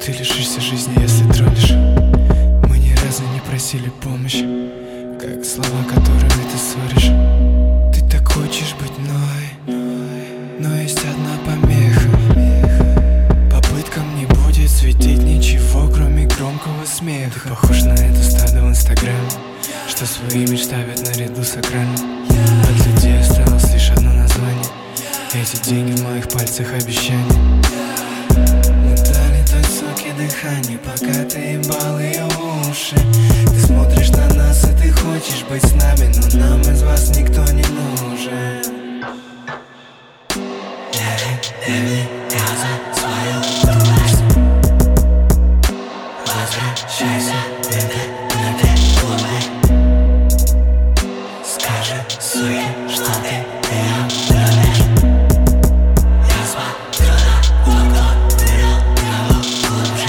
Ты лишишься жизни, если тронешь. Мы ни разу не просили помощь, как слова, которыми ты ссоришь. Ты так хочешь быть мной, но есть одна помеха. Попыткам не будет светить ничего, кроме громкого смеха. Ты похож на эту стадо в инстаграме, что свой имидж ставит наряду с экраном. От людей осталось лишь одно название. Эти деньги в моих пальцах обещания. Мы дали той суке дыхание, пока ты ебал ее уши. Ты смотришь на нас и ты хочешь быть с нами, но нам из вас никто не нужен. Лови за свою душу. Возвращайся в интернет-клубы. Скажи суке, что ты ее любишь. Я смотрю на окно, нырял его глубже.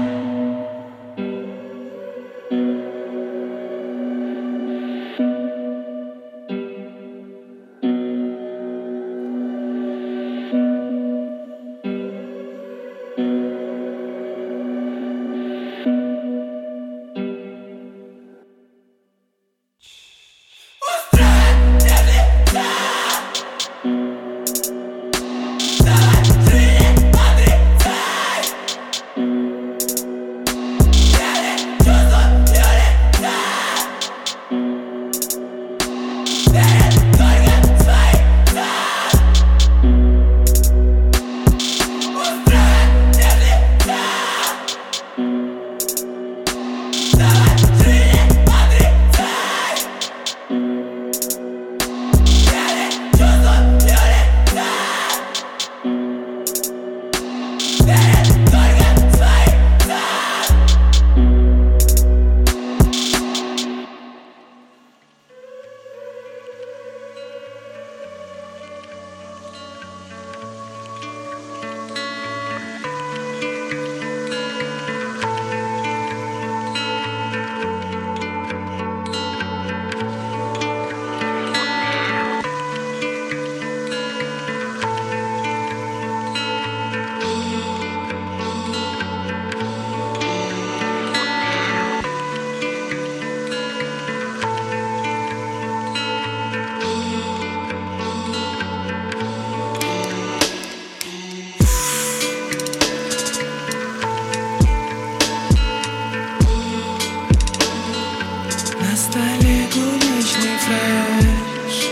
На столе клубничный фреш.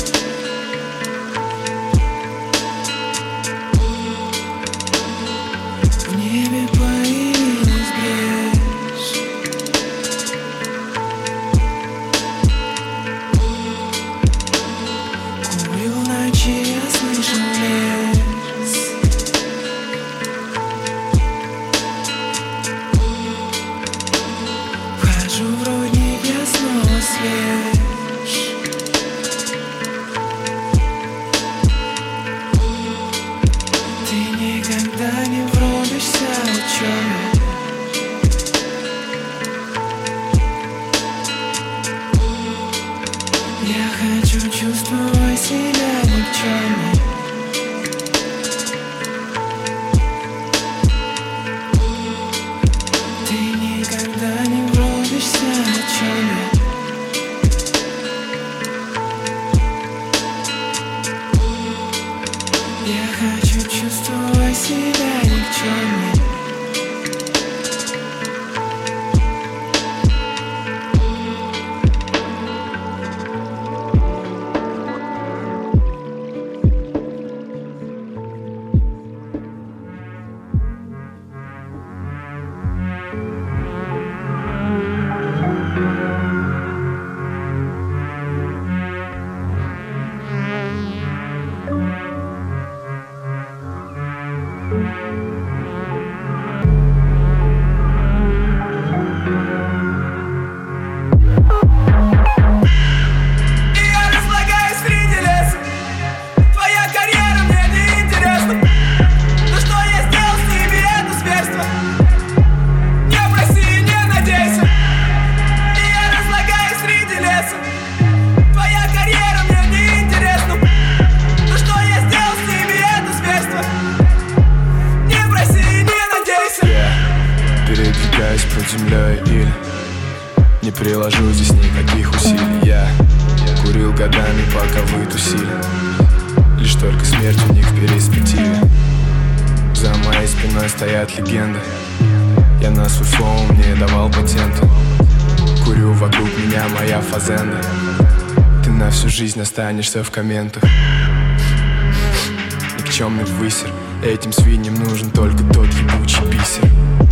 В небе появилась брешь. Курю в ночи, я слышу лес. Вхожу в родник, я снова свеж. Ты никогда не врубишься, о чем я. Я хочу чувствовать себя никчемной. Ты никогда не врубишься, о чем я. Я хочу чувствовать себя никчемной. здесь никаких усилий. Я курил годами, пока вы тусили. Лишь только смерть у них в перспективе. За моей спиной стоят легенды. Я на свой флоу не давал патента. Курю вокруг меня моя фазенда. Ты на всю жизнь останешься в комментах. Никчемный высер. Этим свиньям нужен только тот ебучий бисер.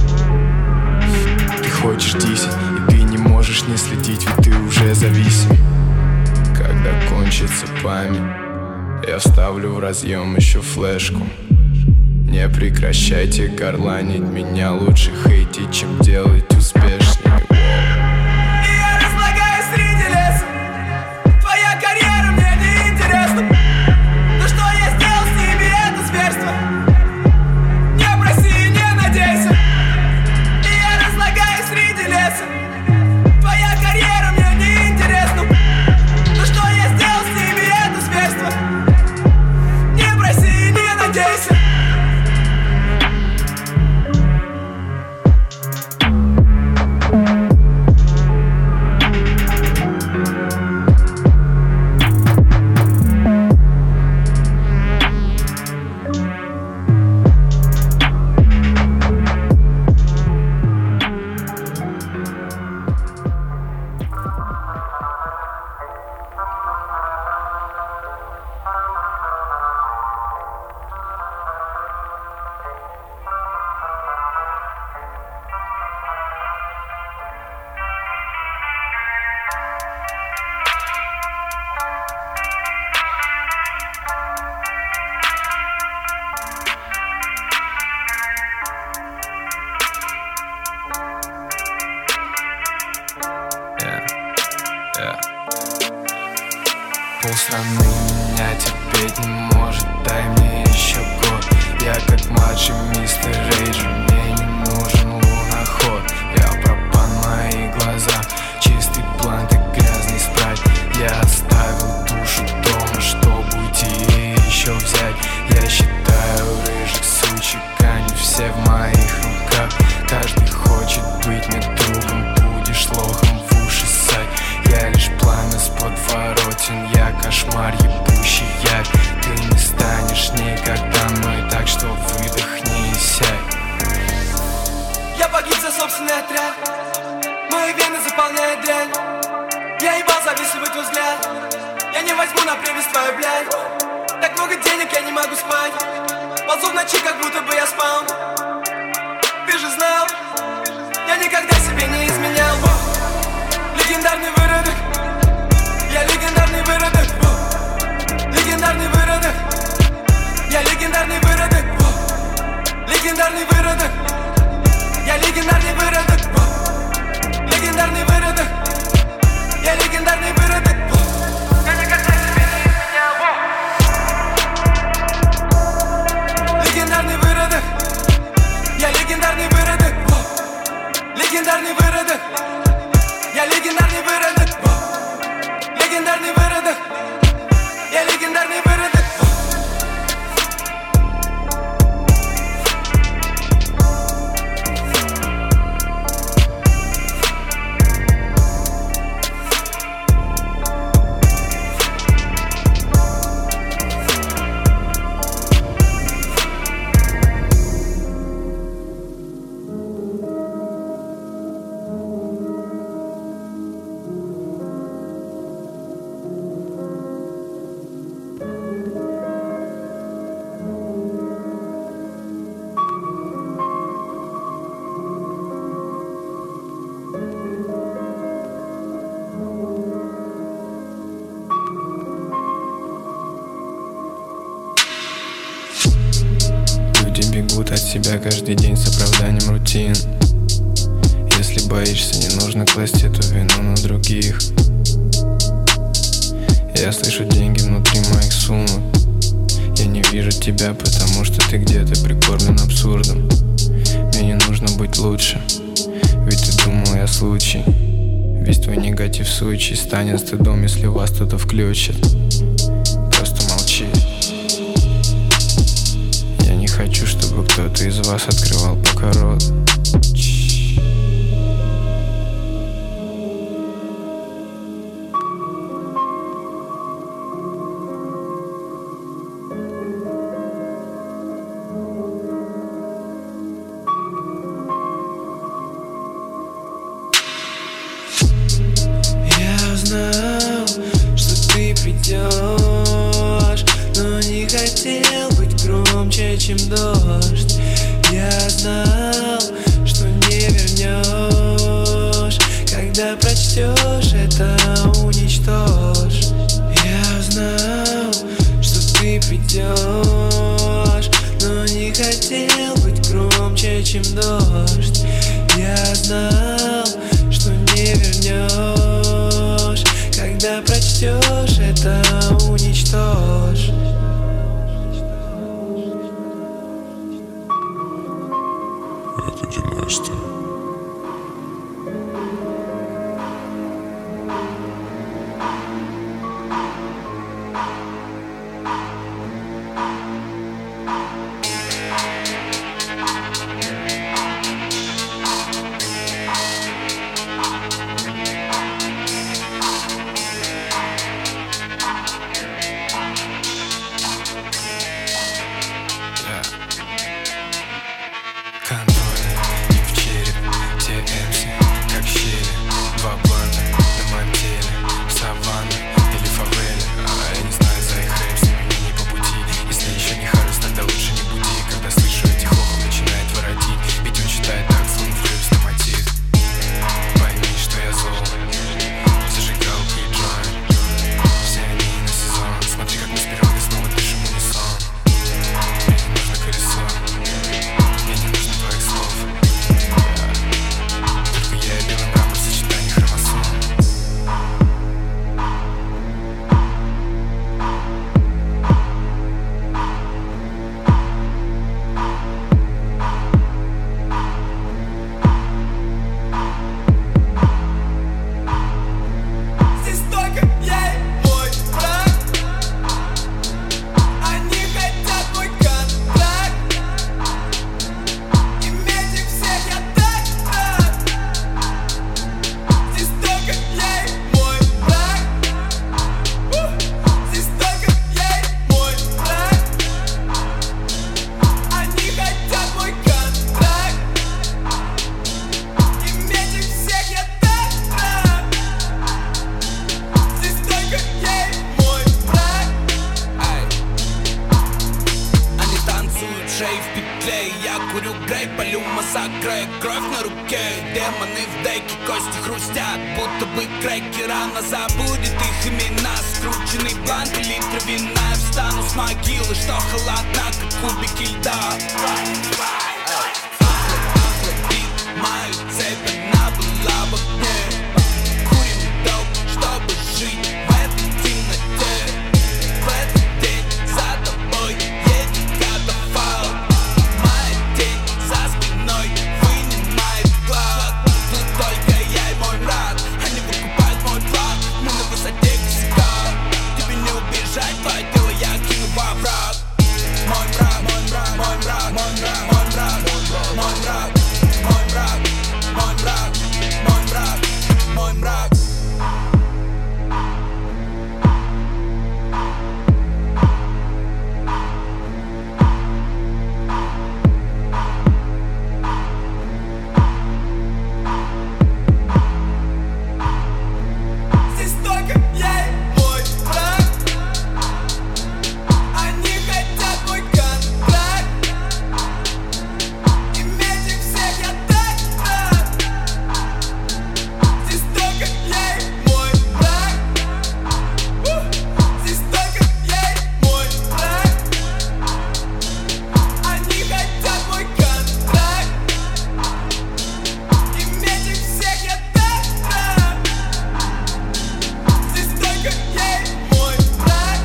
Ты хочешь дисить, и ты не можешь не следить, ведь ты уже зависим. Когда кончится память, я вставлю в разъем еще флешку. Не прекращайте горланить меня, лучше хейтить, чем делать успешнее. И я разлагаюсь среди леса. Твоя карьера мне не интересна. Но что я сделал с ними, это зверство. Не проси и не надейся. И я разлагаюсь среди леса. Твоя карьера мне не интересна. Но что я сделал с ними, это зверство. Не проси и не надейся. Полстраны меня терпеть не может, дай мне еще год. Я как младший мистер Рейджер, мне не нужен луноход. Я пропан, мои глаза, чистый блант и грязный спрайт. Я оставил душу дома, чтобы уйти и еще взять. Я считаю рыжих сучек, они все в моих руках. Каждый хочет быть мне другом, будешь лохом в уши ссать. Я лишь пламя с подворотен, я кошмар ебущий яд. Ты не станешь никогда мной, так что выдохни и сядь. Я погиб за собственный отряд. Мои вены заполняет дрянь. Я ебал завистливый твой взгляд. Я не возьму на привязь твою, блядь. Так много денег, я не могу спать. Ползу в ночи, как будто бы я спал. Ты же знал, я никогда себе не изменял. Легендарный выродок. Я легендарный выродок. Легендарный выродок. Я легендарный выродок. Легендарный выродок. Я легендарный выродок. Легендарный выродок. Я легендарный выродок. Я никогда себе не изменял. Легендарный выродок. Я легендарный выродок. Легендарный выродок. Я легендарный выродок. Легендарный выродок. Я легендарный выродок. Бегут от себя каждый день с оправданием рутин. Если боишься, не нужно класть эту вину на других. Я слышу деньги внутри моих сумок. Я не вижу тебя, потому что ты где-то прикормлен абсурдом. Мне не нужно быть лучше, ведь ты думал, я случай. Весь твой негатив сучий станет стыдом, если вас кто-то включит. Просто молчи. Я не хочу, чтобы кто-то из вас открывал пока рот. спасешь, это уничтожь. Это династия. Кровь на руке, демоны в деке, кости хрустят, будто бы крекер. Она забудет их имена, скрученный бланк и литр вина. Я встану с могилы, что холодна, как кубики льда. Охладит мою цепь, она была в огне. Курим доп, чтобы жить в этой темноте. В этот день за тобой едет катафалк. Моя тень за спиной вынимает глад. Тут только я и мой мрак, они выкупают мой флаг. Мы на высоте косяка, тебе не убежать, твое тело я кину во враг. Мой враг, мой враг, мой враг, мой враг, мой враг, мой враг, мой враг, мой враг, мой враг, мой враг. Здесь только я и мой враг. Они хотят мой контракт. Иметь их всех я так рад. Здесь только я и мой враг. Здесь только я и мой враг. Они хотят мой контракт. Иметь их всех я так рад. Здесь только я и мой враг.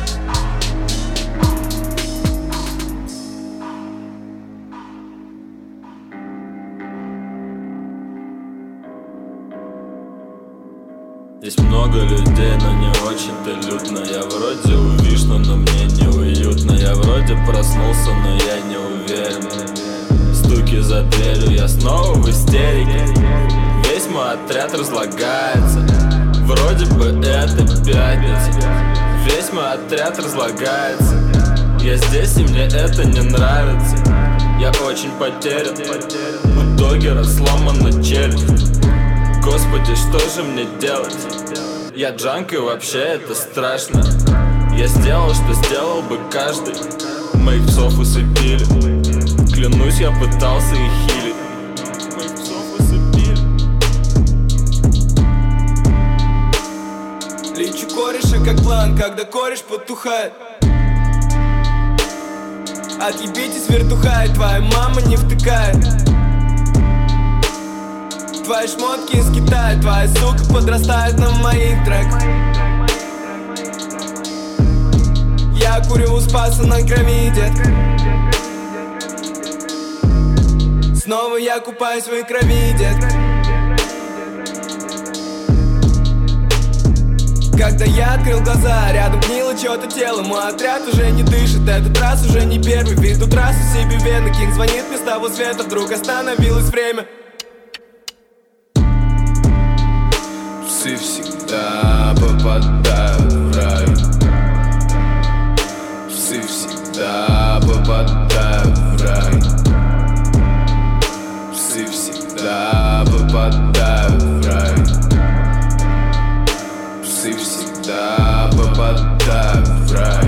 Здесь много людей, но не очень-то людно. Я вроде у Вишну, но мне не уютно. Я вроде проснулся, но я не уверен. Стуки за дверью, я снова в истерике. Весь мой отряд разлагается. Вроде бы это пятница. Весь мой отряд разлагается. Я здесь, и мне это не нравится. Я очень потерян. У Доггера сломана челюсть. Господи, что же мне делать? Я джанк, и вообще это страшно. Я сделал, что сделал бы каждый. Моих псов усыпили. Клянусь, я пытался их хилить. Моих псов усыпили. Лечу кореша как план, когда кореш потухает. Отъебитесь, вертухай, твоя мама не втыкает. Твои шмотки из Китая, твоя сука подрастает на моих треках. я курю у Спаса на крови, детка. Снова я купаюсь в своей крови, детка. Когда я открыл глаза, рядом гнило чьё-то тело. Мой отряд уже не дышит, этот раз уже не первый. Веду трассу себе вены, Кинг звонит мне с того света. Вдруг остановилось время. Псы всегда попадают в рай. Псы всегда попадают в рай. Псы всегда попадают в рай. Псы всегда попадают в рай.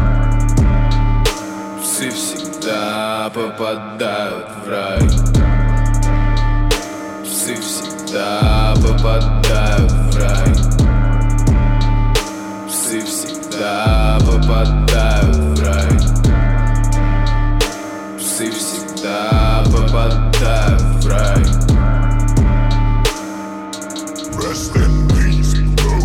Псы всегда попадают в рай. Псы всегда попадают в рай. Псы всегда попадают в рай. Псы всегда попадают в рай. Rest in peace, bro.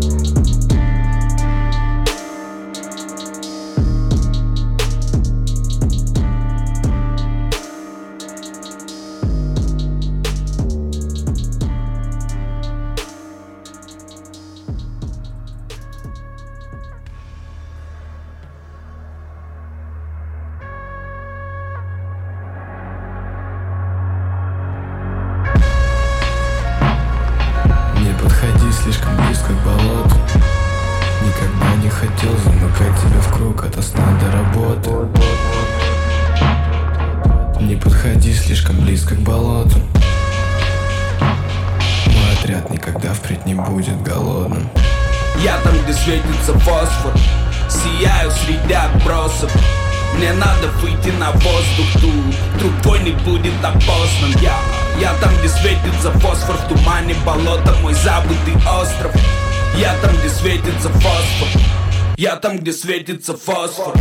Слишком близко к болоту. Никогда не хотел замыкать тебя в круг ото сна до работы. Не подходи слишком близко к болоту. Мой отряд никогда впредь не будет голодным. Я там, где светится фосфор, сияю среди отбросов. Мне надо выйти на воздух, труп твой не будет опознан. Я там, где светится фосфор, в тумане болота, мой забытый остров. Я там, где светится фосфор. Я там, где светится фосфор.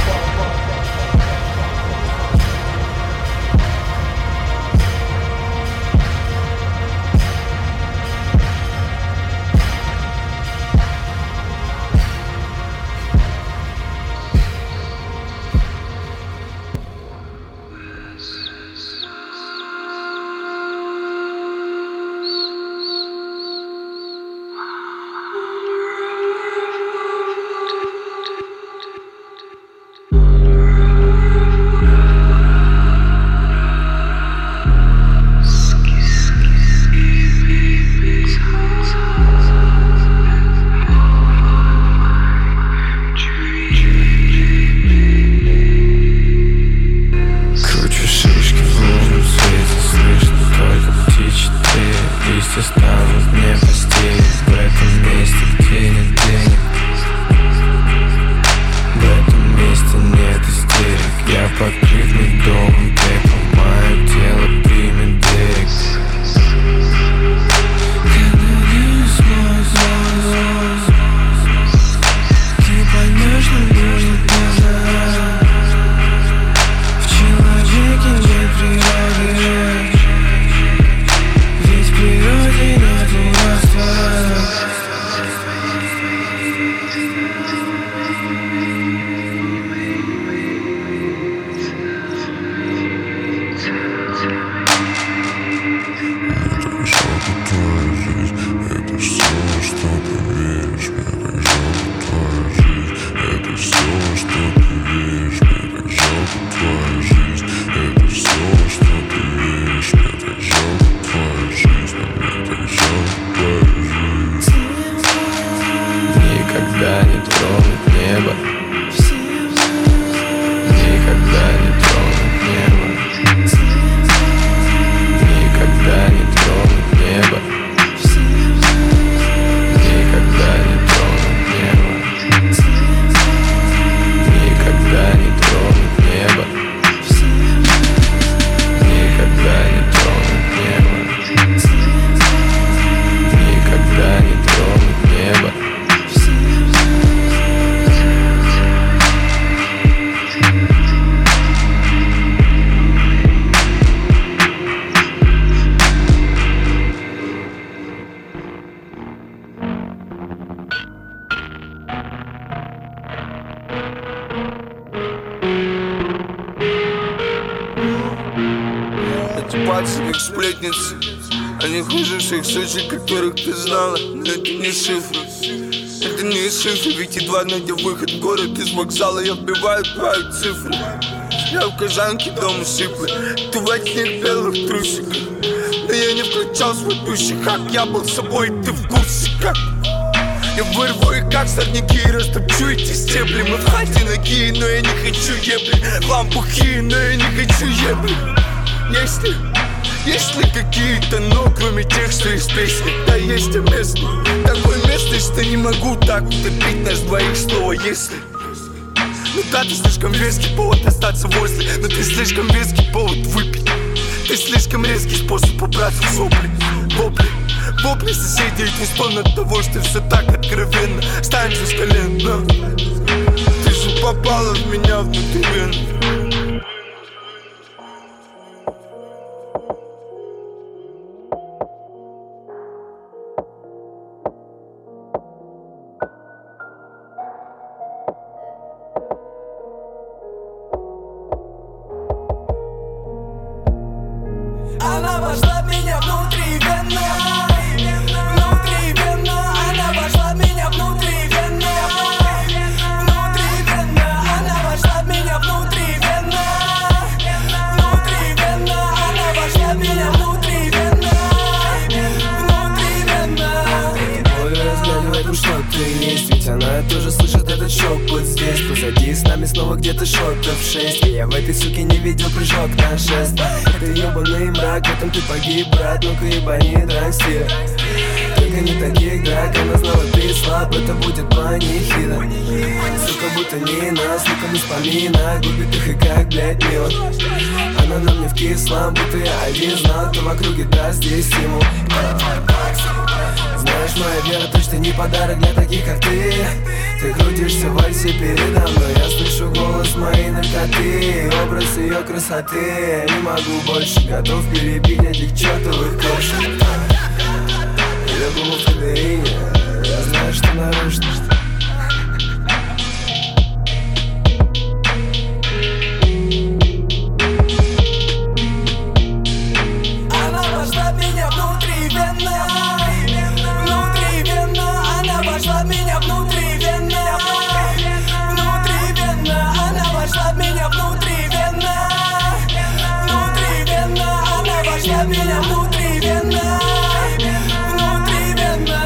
Станут мне постель в этом месте, где нет денег. В этом месте нет истерик. Я покрытый домом пеплом, мое тело примет берег. Ты поймешь, но нужно глаза. В человеке нет природы. В природе нету раствора. Это все, что ты веришь, мне так жалко твоя жизнь. Это все, что ты веришь, мне так жалко твоя жизнь. Это все, что ты веришь, мне так жалко твоя жизнь. Мне так жалко твоя жизнь. Никогда не тронуть небо. Никогда не тронуть небо. Никогда не тронуть небо. Никогда не тронуть небо. Никогда не тронуть небо. Никогда не тронуть небо. Никогда не тронуть небо. Эти пальцы как сплетницы, они хуже всех сочек, которых ты знала. Но это не шифр, это не шифр. Ведь едва найдя выход в город из вокзала, я вбиваю твои цифры. Я в Казанке дома сыплю, ты в одних белых трусиках. Но я не включал свой душик, как я был с собой, и ты в курсе как. Я вырву их как сорняки и растопчу эти стебли. Мы в хате ноги, но я не хочу ебли. Вам бухие, но я не хочу ебли. Есть ли какие-то, но кроме тех, что из песни? Да есть и местный, такой местный, что не могу так утопить нас двоих слова «если». Ну да, ты слишком резкий повод остаться возле, но ты слишком резкий повод выпить. Ты слишком резкий способ убраться в сопли. Вопли соседей не стон от того, что все так откровенно. Станешь с колен, но ты же попала в меня внутренне. Она вошла в меня внутривенно, внутривенно. Она вошла в меня внутривенно, внутривенно. Она вошла в меня внутривенно, внутривенно. Она вошла в меня внутривенно, внутривенно. Твой взгляд в этом что-то есть, ведь она тоже слышит этот шепот здесь. Позади с нами снова где-то шотов 6. И я в этой суке не видел прыжок на шест. Это ебаный мрак, в этом ты погиб, брат. Ну-ка ебани дракси, только не таких драк. Она знала, ты слаб, это будет панихида. Сука, будто не нас, сука, не вспомина. Губит их и как, блядь, мило. Она на мне вкисла, будто я один знал, кто в округе даст здесь ему. Знаешь, моя вера точно не подарок для таких, как ты. Ты крутишься в вальсе передо мной, я слышу голос моей наркоты, образ ее красоты. Я не могу больше, готов перебить этих чертовых кошек. Я был в кадеине, я знаю, что нарушно. Она вошла в меня внутривенно, внутривенно. Она вошла в меня внутривенно, внутривенно. Она вошла в меня внутривенно, внутривенно. Она вошла в меня внутривенно, внутривенно.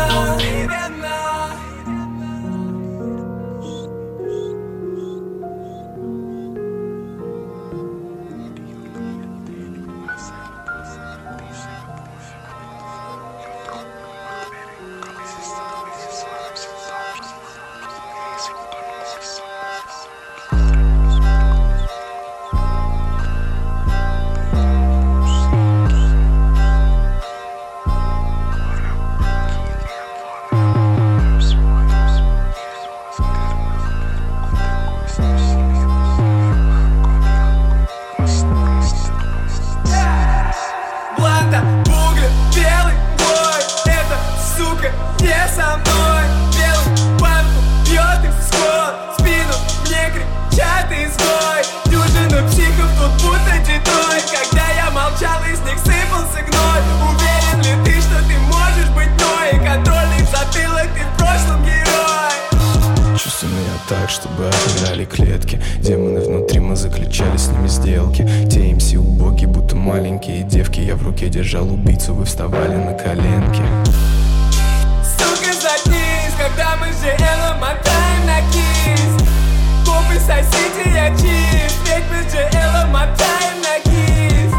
Бланта, уголь, белый бой. Эта сука не со мной. Белый панку бьет их в скот. Спину мне кричат изгой. Дюжина психов тут будто детой. Когда я молчал, из них сыпался гной. Уверен ли ты, что ты можешь быть мной? Контрольный в затылок, ты в прошлом герой. Чувствуй меня так, чтобы отыграли клетки. Демоны внутри, мы заключали с ними сделки. Те МС убогие, будто маленькие девки. Я в руке держал убийцу, вы вставали на коленки. Сука, заткнись, когда мы с GL мотаем на кисть. Копы, сосите, я чист. Ведь мы с GL мотаем на кисть.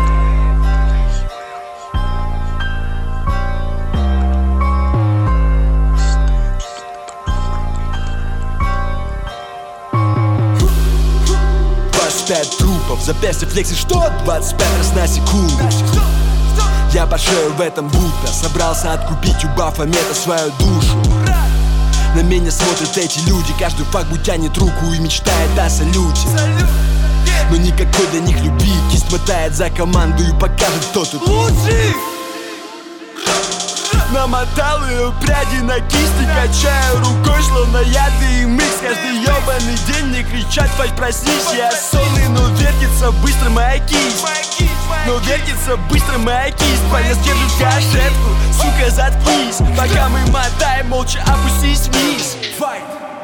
Трупов, запястье флексит, что? 25 раз на секунду. Я по шею в этом будто собрался откупить у Бафомета свою душу. На меня смотрят эти люди, каждый факт будь тянет руку и мечтает о салюте. Но никакой для них любви, кисть мотает за команду и покажет, кто тут лучший. Намотал ее пряди на кисти, качаю рукой, словно ядный микс. Каждый ебаный день мне кричат: «Пой, проснись». Я сонный, но вертится быстро моя кисть. Но вертится быстро моя кисть. Полез, держу кашетку, сука, заткнись. Пока мы мотаем, молча опустись вниз. Fight.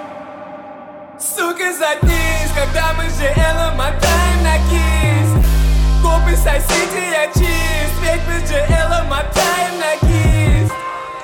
Сука, заткнись, когда мы же Элла мотаем на кисть. Губы сосите, я чист, ведь мы же Элла мотаем на кисть.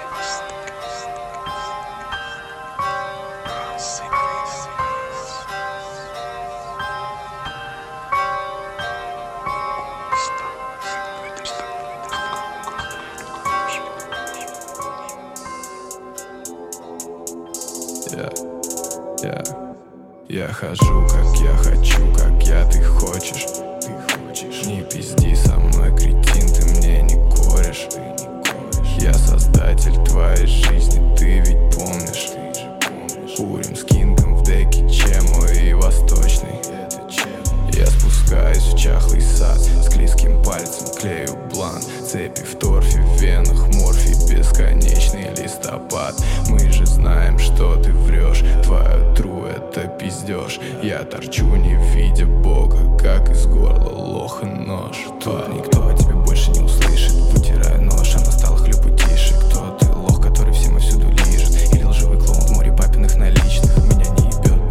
Я хожу, как я хочу, как ты хочешь. Не пизди со мной, кретин, ты мне не корешь. Я создатель твоей жизни, ты ведь помнишь. Курим с кингом в деке, чему и восточный. Я спускаюсь в чахлый сад, с клейким пальцем клею блант. Цепи в торфе, в венах морфий, бесконечный листопад. Мы же знаем, что ты врешь, твою тру это пиздеж. Я торчу, не видя Бога, как из горла лоха нож. Тут никто тебя больше не услышит, вытираю нож, она стала хлюпать тише. Кто ты, лох, который всем и всюду лижет? Или лживый клоун в море папиных наличных? Меня не ебет,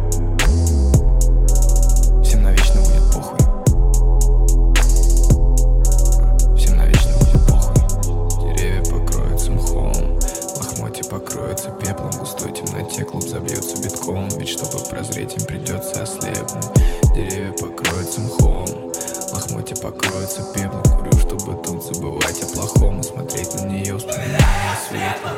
всем навечно будет похуй. Всем навечно будет похуй. Деревья покроются мхом, лохмотья покроются пеплом. В густой темноте клуб забьется битком, ведь чтобы прозреть им придется ослепнуть. Деревья покроются мхом, лохмотья покроются пеплом. Курю, чтобы тут забывать о плохом и смотреть на нее, вспоминая светло.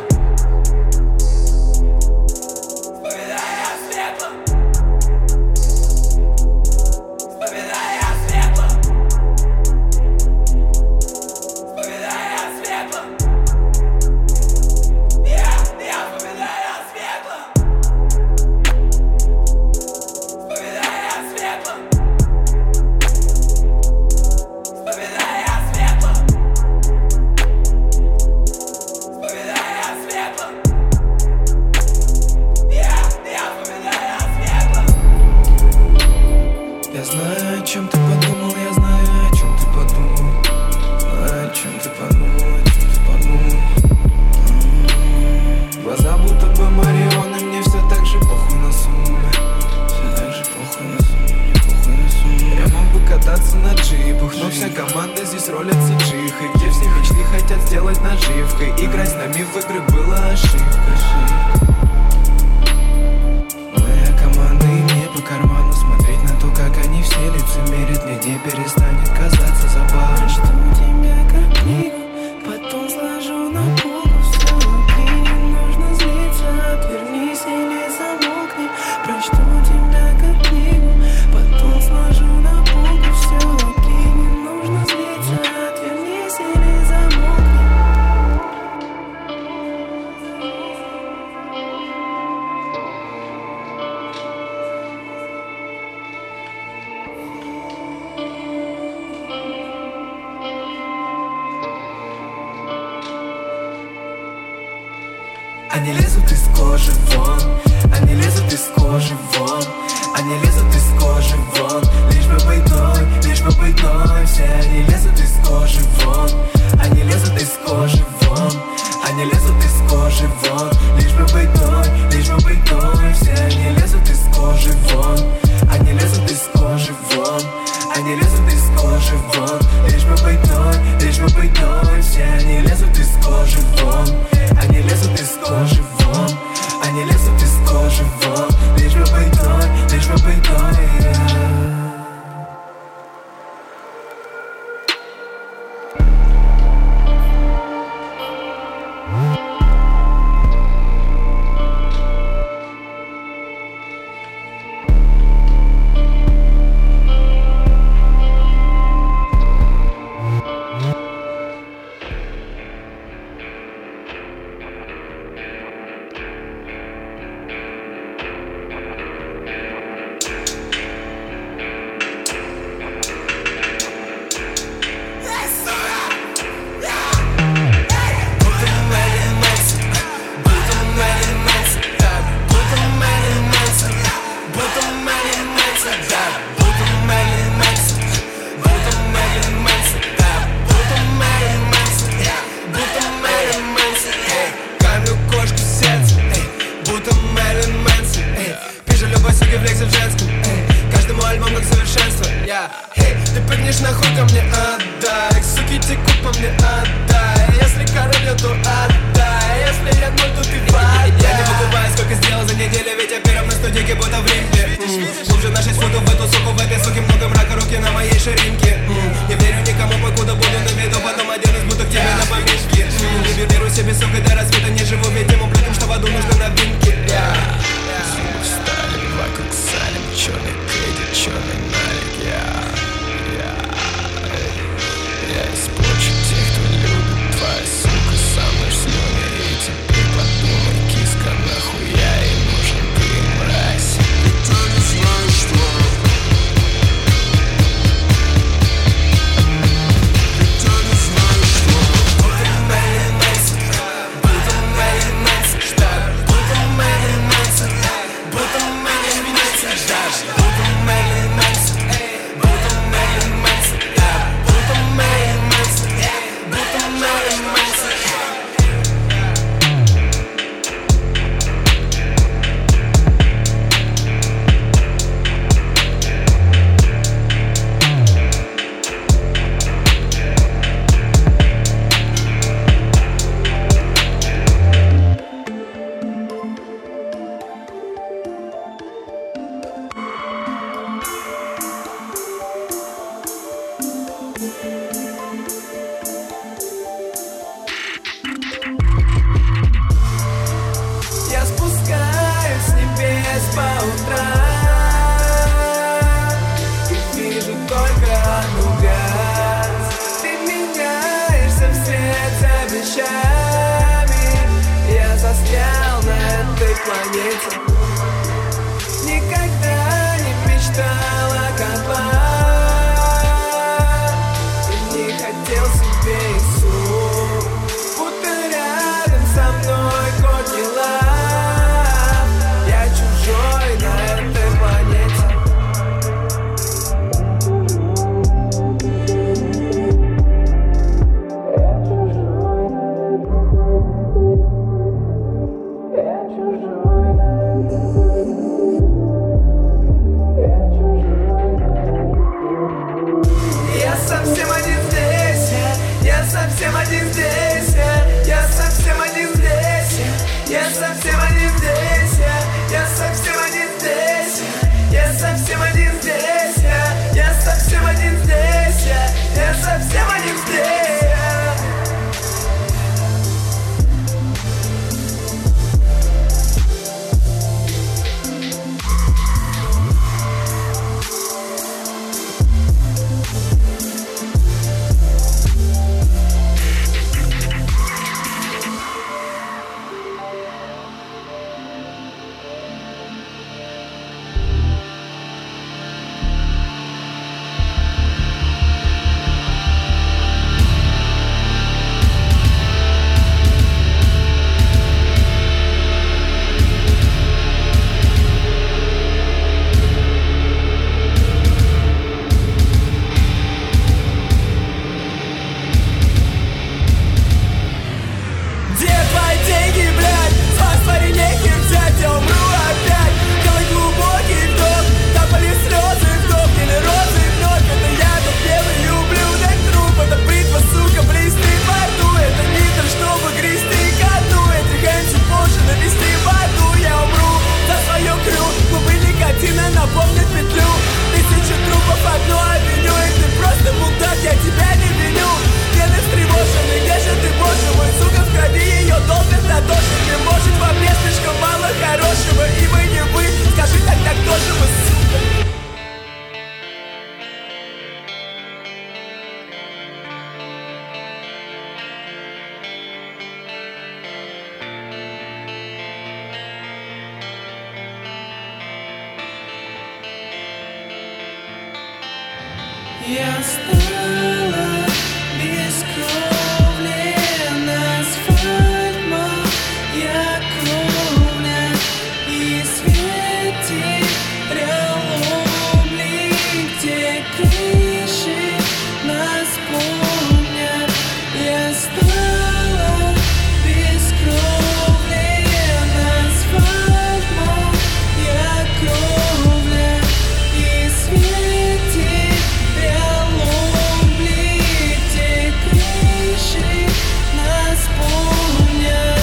Они лезут из кожи вон, они лезут из кожи вон, они лезут из кожи вон, лишь бы быть мной, все они лезут из кожи вон, они лезут из кожи вон, они лезут из кожи вон, лишь бы быть мной, все они лезут из кожи вон, они лезут из кожи вон, они лезут из кожи вон, лишь бы быть мной, все они лезут из кожи вон. Они лезут из кожи вон, они лезут из кожи вон, лишь бы быть мной, по утрам и вижу только одну грязь. Ты меняешься вслед за вещами. Я застрял на этой планете. Никогда не мечтал о котлах и не хотел себе и суп. Будто рядом со мной котела. Я чужой на этой планете. Я совсем один здесь, я совсем один здесь, я совсем один здесь, я совсем один здесь, я совсем один здесь, я совсем один здесь, я совсем один здесь, я совсем один здесь. Где твои деньги, блядь? С вас твори нехер взять, я умру опять. Делай глубокий вдох, капали слезы, вдох или розы вновь. Это я тут белый ублюдок, труп. Это бритва, сука, блестит во рту. Это нитр, чтобы грести ко дну. Этих энчи позже навести в аду. Я умру за свое крю. Клубы никотина наполнят петлю. Тысячи трупов, одну авеню. И ты просто мудак, я тебя не виню. Вены встревожены, где же ты, боже мой? Сука, в крови ее долбят на то, что не может во мне слишком мало хорошего. И вы не вы, скажи тогда, кто же вы, сука? Я стала бескровлен, асфальт, моя кровля и светит рялом, где крыши нас помнят. Я стала бескровлен, асфальт, моя кровля и светит рялом, где крыши нас помнят.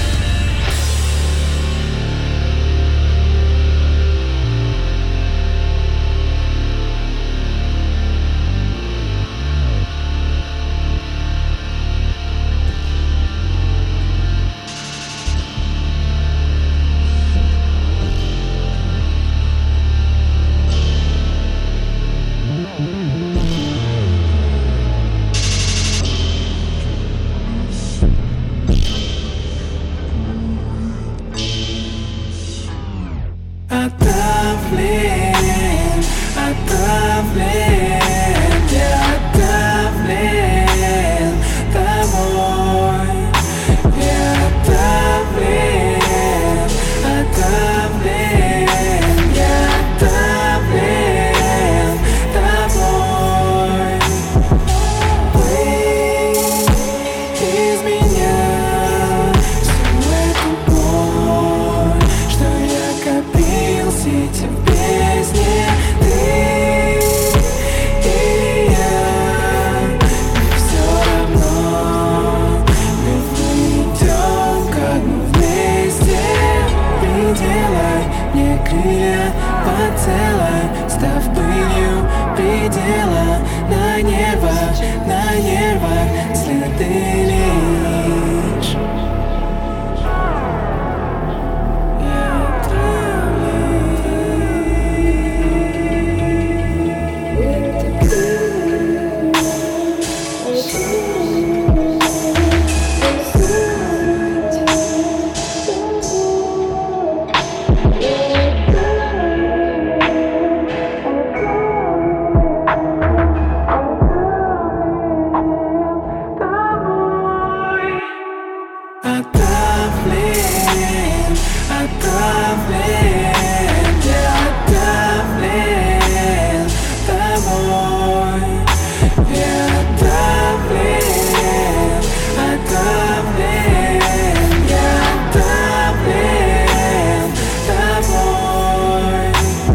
Отдавлен, отдавлен, я отдавлен тобой. Я отдавлен, отдавлен, я отдавлен тобой. Выйди из меня всю эту боль, что я копил, сидя в бездне. Ты и я, мне все равно, ведь мы идем ко дну вместе. Приделай мне крылья, поцелуй, став пылью предела. На нервах следы лишь. Я отравлен. отравлен тобой. Я отравлен, отравлен, я отравлен тобой.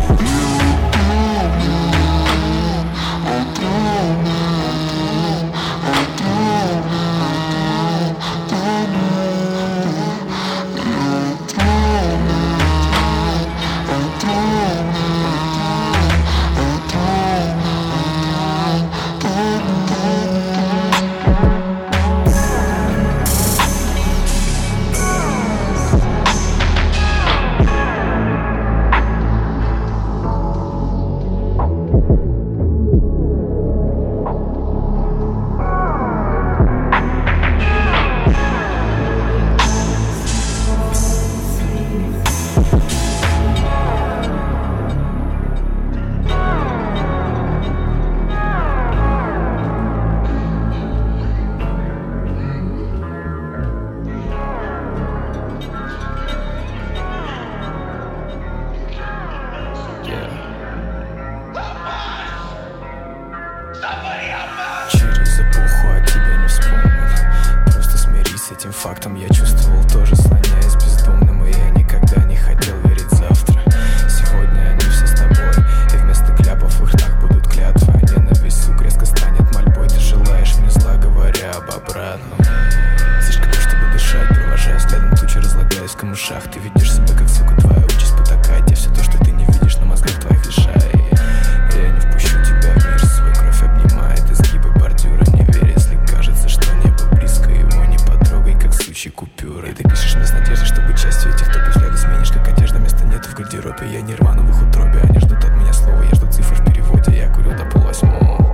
Через эпоху о тебе не вспомнит. Просто смирись с этим фактом. Я чувствовал тоже, слоняясь бездумным. И я никогда не хотел верить завтра. Сегодня они все с тобой, и вместо кляпов в их ртах будут клятвы. А ненависть, сук, резко станет мольбой. Ты желаешь мне зла, говоря об обратном. Слишком чтобы дышать, провожая взглядом тучи, разлагаясь в камышах. Ты видишь себя как сука, твоя участь потакать. Я все то, что ты не видишь, на мозгах твоих лишай. Я не впущу тебя в мир свой, кровь обнимает изгибы бордюра. Не верь, если кажется, что небо близко, его не потрогай, как сучьи купюры. И ты пишешь мне с надеждой, чтобы частью этих топов взгляды сменишь, как одежда, места нету в гардеробе. Я нирвана в их утробе, они ждут от меня слова, я жду цифр в переводе. Я курю до 7:30.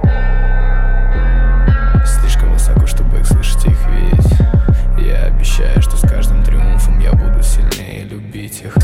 Слишком высоко, чтобы их слышать и их видеть. Я обещаю, что с каждым триумфом я буду сильнее любить их.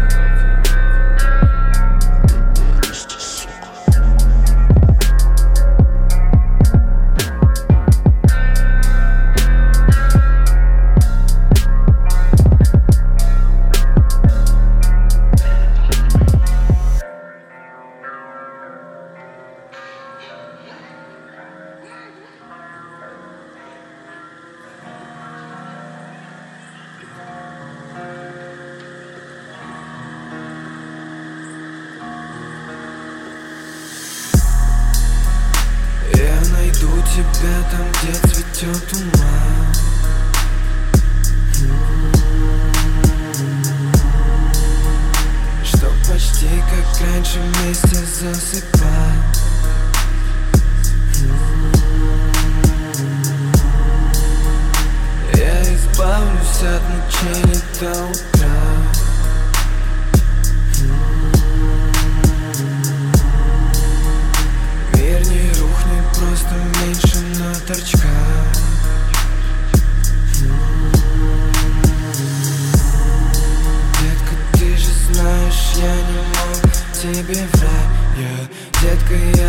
Найду тебя там, где цветет туман. Чтоб почти как раньше вместе засыпать. Я избавлюсь от мучений до утра. Мир не рухнет, просто меньше на торчках. Детка, ты же знаешь, я не мог тебе врать. Детка, я